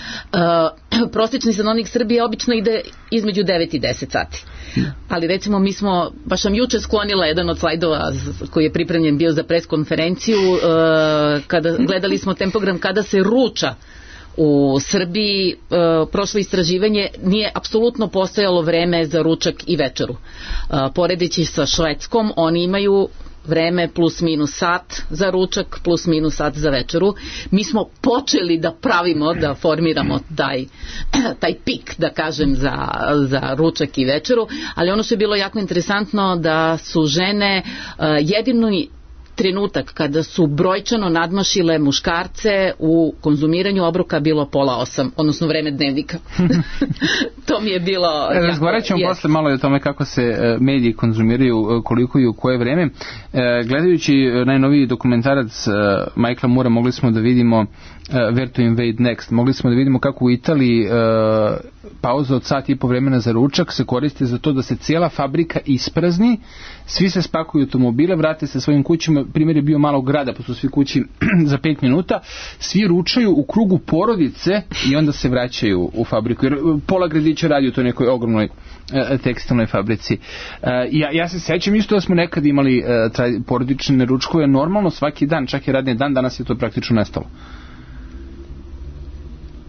Uh, prosječni stanovnik Srbije obično ide između devet i deset sati. Ali recimo mi smo, baš sam juče sklonila jedan od slajdova koji je pripremljen bio za pres konferenciju, uh, kada gledali smo tempogram kada se ruča u Srbiji, e, prošlo istraživanje, nije apsolutno postojalo vreme za ručak i večeru. E, poredeći sa Švedskom, oni imaju vreme plus minus sat za ručak, plus minus sat za večeru. Mi smo počeli da pravimo, da formiramo taj, taj pik, da kažem, za, za ručak i večeru, ali ono što je bilo jako interesantno da su žene uh, jedino trenutak kada su brojčano nadmašile muškarce u konzumiranju obroka bilo pola osam, odnosno vreme dnevnika. To mi je bilo... Razgovarat ćemo yes. posle malo o tome kako se mediji konzumiraju, koliko i u koje vreme. Gledajući najnoviji dokumentarac Michaela Moora mogli smo da vidimo Where to Invade Next. Mogli smo da vidimo kako u Italiji pauza od sat i po vremena za ručak se koriste za to da se cijela fabrika isprazni, svi se spakuju automobile, vrate se svojim kućima. Primjer je bio malog grada, pa su svi kući za pet minuta, svi ručaju u krugu porodice i onda se vraćaju u fabriku, jer pola gradića radi u toj nekoj ogromnoj e, tekstilnoj fabrici. E, ja, ja se sećam isto da smo nekad imali e, traj, porodične ručkove normalno svaki dan, čak i radni dan, danas je to praktično nestalo.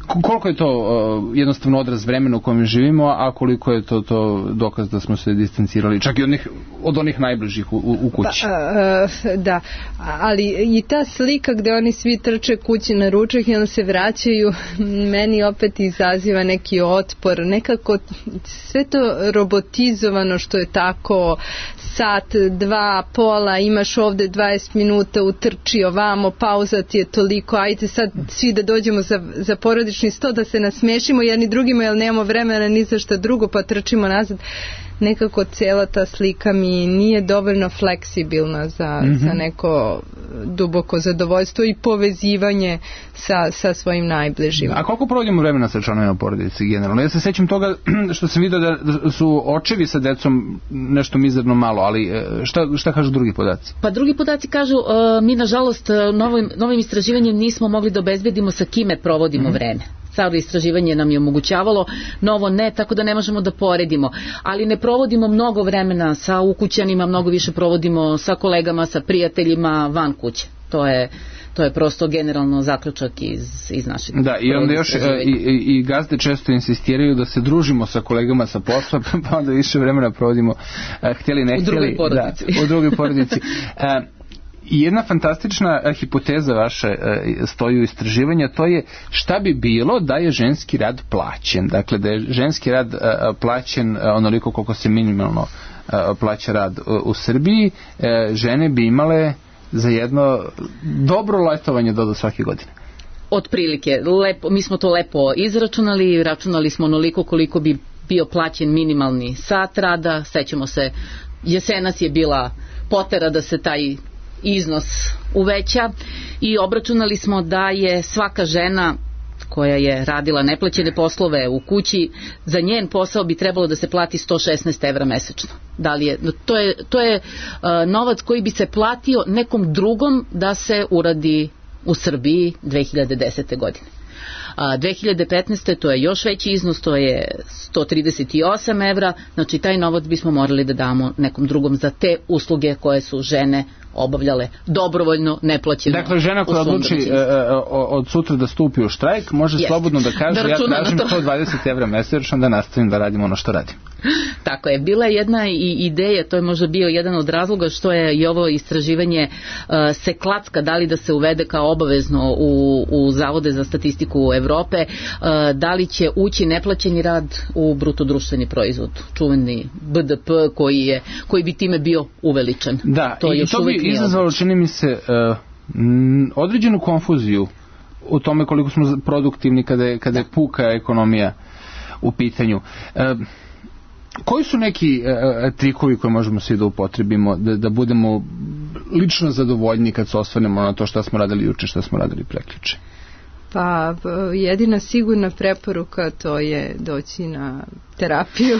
Koliko je to uh, jednostavno odraz vremena u kojem živimo, a koliko je to, to dokaz da smo se distancirali, čak i od onih, od onih najbližih u, u kući? Pa, uh, da, ali i ta slika gde oni svi trče kući na ručak i onda se vraćaju, meni opet izaziva neki otpor, nekako sve to robotizovano što je tako sat, dva, pola, imaš ovde dvadeset minuta, utrči ovamo, pauza ti je toliko, ajde sad svi da dođemo za, za porodični sto, da se nasmešimo jedni drugima, jer nemamo vremena ni za šta drugo, pa trčimo nazad. Nekako cela ta slika mi nije dovoljno fleksibilna za, mm-hmm. za neko duboko zadovoljstvo i povezivanje sa, sa svojim najbližima. A koliko provodimo vremena sa članovima porodice generalno? Ja se sećam toga što sam vidio da su očevi sa decom nešto mizerno malo, ali šta, šta kažu drugi podaci? Pa drugi podaci kažu, uh, mi nažalost novim, novim istraživanjem nismo mogli da obezbedimo sa kime provodimo mm-hmm. vreme. Staro istraživanje nam je omogućavalo, novo ne, tako da ne možemo da poredimo. Ali ne provodimo mnogo vremena sa ukućanima, mnogo više provodimo sa kolegama, sa prijateljima van kuće. To je, to je prosto generalno zaključak iz, iz našeg. Da, i onda još i, i, i gazde često insistiraju da se družimo sa kolegama sa posla, pa onda više vremena provodimo htjeli ne htjeli. U drugoj porodici. Da, u drugoj porodici. I jedna fantastična hipoteza vaše stoji u istraživanju, to je šta bi bilo da je ženski rad plaćen. Dakle, da je ženski rad plaćen onoliko koliko se minimalno plaća rad u Srbiji, žene bi imale za jedno dobro letovanje do, do svake godine. Otprilike, lepo, mi smo to lepo izračunali, računali smo onoliko koliko bi bio plaćen minimalni sat rada, sećamo se, jesenas je bila potera da se taj iznos uveća i obračunali smo da je svaka žena koja je radila neplaćene poslove u kući, za njen posao bi trebalo da se plati sto šesnaest evra mesečno. Da li je, to je, to je uh, novac koji bi se platio nekom drugom da se uradi u Srbiji dve hiljade desete godine. A dve hiljade petnaeste to je još veći iznos, to je sto trideset osam evra, znači taj novac bismo morali da damo nekom drugom za te usluge koje su žene obavljale dobrovoljno, neplaćeno. Dakle, žena koja odluči e, od sutra da stupi u štrajk može Jest. slobodno da kaže da ja tražim sto dvadeset evra mesečno da nastavim da radim ono što radim. Tako je, bila je jedna i ideja, to je možda bio jedan od razloga što je i ovo istraživanje uh, se klacka, da li da se uvede kao obavezno u, u Zavode za statistiku Evrope, uh, da li će ući neplaćeni rad u bruto društveni proizvod, čuveni B D P koji, je, koji bi time bio uveličan. Da, to, i to bi izazvalo, čini mi se, uh, m, određenu konfuziju u tome koliko smo produktivni kada je, kada je puka ekonomija u pitanju. Uh, Koji su neki uh, trikovi koje možemo svi da upotrebimo da, da budemo lično zadovoljni kad se osvrnemo na to šta smo radili juče, šta smo radili prekjuče? Pa jedina sigurna preporuka to je doći na terapiju.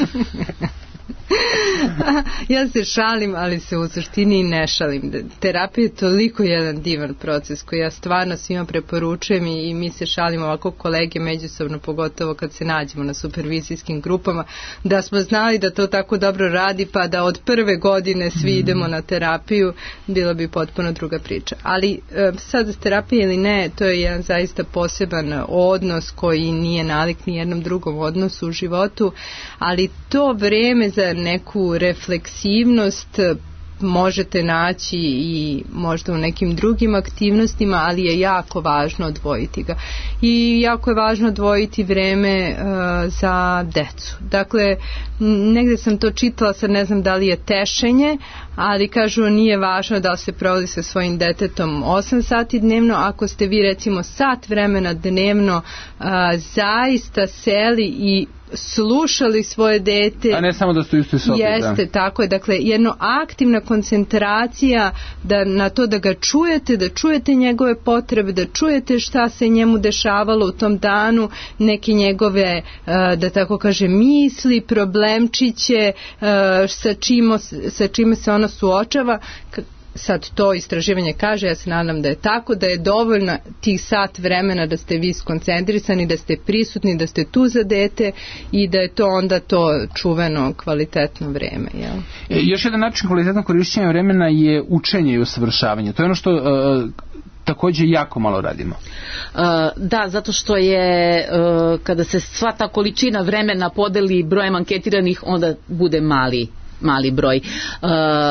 Ja se šalim, ali se u suštini ne šalim. Terapija je toliko jedan divan proces koji ja stvarno svima preporučujem i, i mi se šalimo ovako kolege međusobno, pogotovo kad se nađemo na supervizijskim grupama, da smo znali da to tako dobro radi, pa da od prve godine svi idemo na terapiju, bila bi potpuno druga priča. Ali sad terapija ili ne, to je jedan zaista poseban odnos koji nije nalik ni jednom drugom odnosu u životu, ali to vreme za neku refleksivnost možete naći i možda u nekim drugim aktivnostima, ali je jako važno odvojiti ga. I jako je važno odvojiti vreme uh, za decu. Dakle, negde sam to čitala, sad ne znam da li je tešenje, ali kažu nije važno da li se provodi sa svojim detetom osam sati dnevno, ako ste vi recimo sat vremena dnevno uh, zaista seli i slušali svoje dete. A ne samo da ste u istoj sobi. Jeste, da. Tako je. Dakle, jedno aktivna koncentracija da, na to da ga čujete, da čujete njegove potrebe, da čujete šta se njemu dešavalo u tom danu, neke njegove, da tako kaže, misli, problemčiće, sa, čimo, sa čime se ono suočava. Sad to istraživanje kaže, ja se nadam da je tako, da je dovoljno tih sat vremena da ste vi skoncentrisani, da ste prisutni, da ste tu za dete i da je to onda to čuveno kvalitetno vreme. Jel? E, još jedan način kvalitetnog korišćenja vremena je učenje i usavršavanje. To je ono što uh, takođe jako malo radimo. Uh, da, zato što je uh, kada se sva ta količina vremena podeli brojem anketiranih, onda bude mali, mali broj. Uh,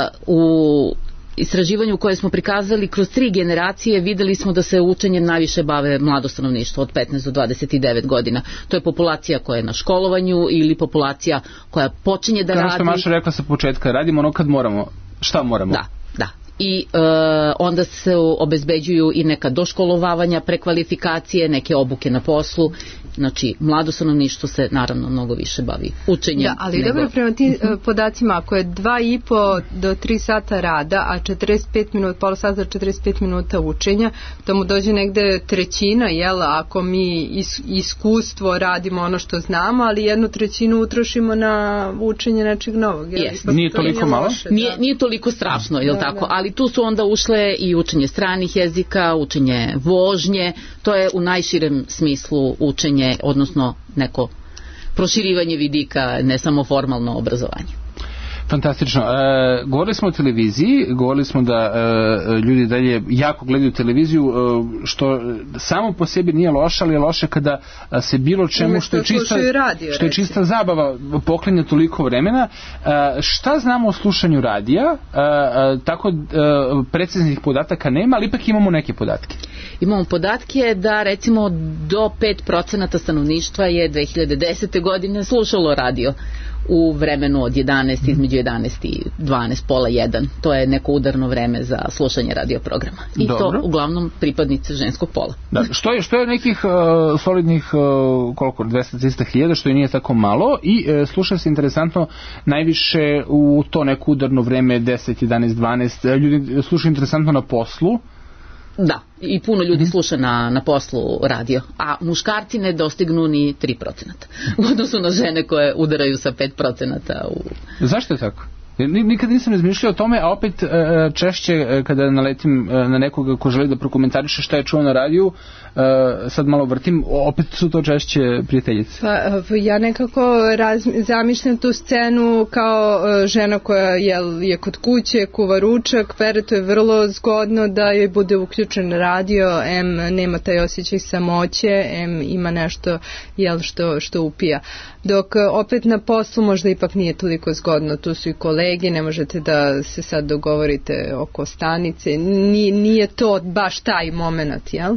u istraživanju koje smo prikazali kroz tri generacije videli smo da se učenjem najviše bave mlado stanovništvo od petnaest do dvadeset devet godina. To je populacija koja je na školovanju ili populacija koja počinje da Kao radi. Kao što Maša rekla sa početka, radimo ono kad moramo. Šta moramo? Da, da. I e, onda se obezbeđuju i neka doškolovavanja, prekvalifikacije, neke obuke na poslu. Znači, mlado stanovništvo se naravno mnogo više bavi učenjem. Da, ali nego... dobro, prema tim uh, podacima, ako je dva i po do tri sata rada, a četrdeset pet minuta, pola sata, četrdeset pet minuta učenja, to mu dođe negde trećina, jel, ako mi is, iskustvo radimo ono što znamo, ali jednu trećinu utrošimo na učenje nečeg novog. Jel? Yes. Nije toliko malo? Loše, nije, nije toliko strašno, jel da, tako? Da. Ali tu su onda ušle i učenje stranih jezika, učenje vožnje, to je u najširem smislu učenje, odnosno neko proširivanje vidika, ne samo formalno obrazovanje. Fantastično. E, govorili smo o televiziji, govorili smo da e, ljudi dalje jako gledaju televiziju, e, što samo po sebi nije loše, ali je loše kada se bilo čemu što je čista, radio, što je čista zabava poklinja toliko vremena. E, šta znamo o slušanju radija? E, e, tako e, preciznih podataka nema, ali ipak imamo neke podatke. Imamo podatke da recimo do pet procenata stanovništva je dve hiljade desete. godine slušalo radio u vremenu od jedanaest, između jedanaest i dvanaest, pola jedan. To je neko udarno vreme za slušanje radio programa. I Dobro. To uglavnom pripadnice ženskog pola. Da, što je, što je nekih uh, solidnih uh, koliko, dvesta do trista hiljada, što je nije tako malo i uh, sluša se interesantno najviše u to neko udarno vreme deset, jedanaest, dvanaest. Ljudi slušaju interesantno na poslu. Da, i puno ljudi sluša na, na poslu radio, a muškarci ne dostignu ni tri procenta u odnosu na žene koje udaraju sa pet procenta. U... Zašto je tako? Nikad nisam razmišljao o tome, a opet češće kada naletim na nekoga ko želi da prokomentariše šta je čuo na radiju, sad malo vrtim, opet su to češće prijateljice. Pa, ja nekako raz, zamišljam tu scenu kao žena koja je, je kod kuće, kuva ručak, pere, to je vrlo zgodno da joj bude uključen radio, em nema taj osjećaj samoće, em ima nešto jel, što, što upija. Dok opet na poslu možda ipak nije toliko zgodno, tu su i kolege, ne možete da se sad dogovorite oko stanice, nije, nije to baš taj moment, jel?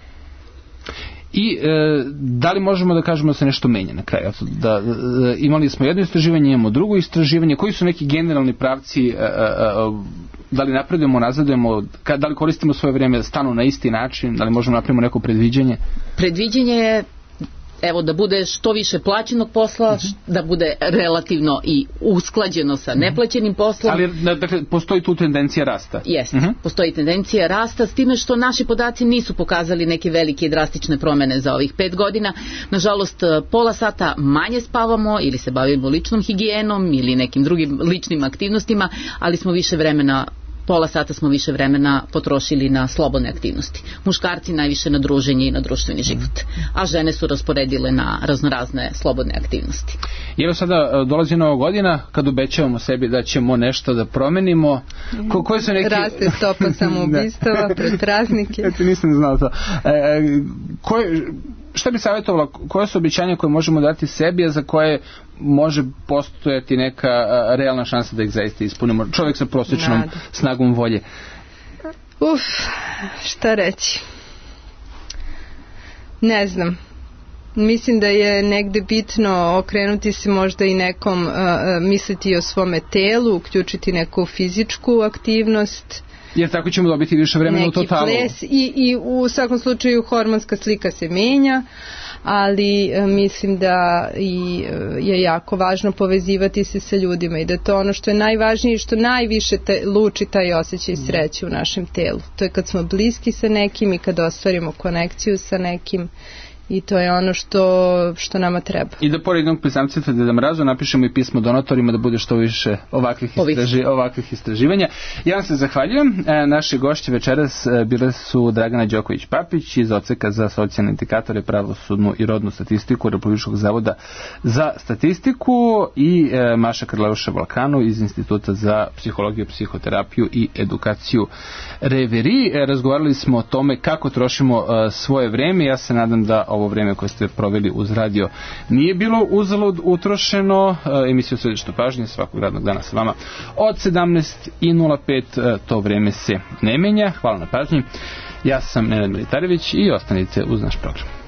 I e, da li možemo da kažemo da se nešto menja na kraju? Da, e, imali smo jedno istraživanje, imamo drugo istraživanje, koji su neki generalni pravci, e, e, da li napredujemo, nazadujemo, ka, da li koristimo svoje vrijeme stanu na isti način, da li možemo napravimo neko predviđanje? Predviđanje je evo da bude što više plaćenog posla, uh-huh. da bude relativno i usklađeno sa neplaćenim poslom. Ali dakle, postoji tu tendencija rasta? Jeste, uh-huh. postoji tendencija rasta, s time što naši podaci nisu pokazali neke velike i drastične promene za ovih pet godina. Nažalost, pola sata manje spavamo ili se bavimo ličnom higijenom ili nekim drugim ličnim aktivnostima, ali smo više vremena pola sata smo više vremena potrošili na slobodne aktivnosti. Muškarci najviše na druženje i na društveni život, a žene su rasporedile na raznorazne slobodne aktivnosti. I evo sada dolazi Nova godina, kad obećavamo sebi da ćemo nešto da promenimo. Ko, koje su neki... Raste stopa samoubistava pred praznike. Eto, nisam znao to. E, koje, šta bi savjetovala, koje su obećanja koje možemo dati sebi, a za koje može postojati neka a, realna šansa da ih zaista ispunimo? Čovjek sa prosječnom Nada. snagom volje. Uf, šta reći? Ne znam. Mislim da je negde bitno okrenuti se možda i nekom, uh, misliti o svome telu, uključiti neku fizičku aktivnost. Jer tako ćemo dobiti više vremena u totalu. Neki ples i, i u svakom slučaju hormonska slika se menja, ali uh, mislim da i, uh, je jako važno povezivati se sa ljudima i da to ono što je najvažnije i što najviše te, luči taj osjećaj sreće u našem telu. To je kad smo bliski sa nekim i kad ostvarimo konekciju sa nekim i to je ono što, što nama treba. I da pored jednog pisamcita Deda Mrazu napišemo i pismo donatorima da bude što više ovakvih, istraži, ovakvih istraživanja. Ja vam se zahvaljujem. E, naši gošće večeras e, bile su Dragana Đoković-Papić iz Odseka za socijalne indikatore, pravosudnu i rodnu statistiku Republičkog zavoda za statistiku i e, Maša Krleuša-Balkanu iz Instituta za psihologiju, psihoterapiju i edukaciju Reveri. E, razgovarali smo o tome kako trošimo e, svoje vreme. Ja se nadam da ovo vreme koje ste proveli uz radio nije bilo uzalud utrošeno. E, emisiju Središte pažnje svakog radnog dana sa vama od sedamnaest i nula pet, e, to vreme se ne menja. Hvala na pažnji. Ja sam Nenad Militarević i ostanite uz naš program.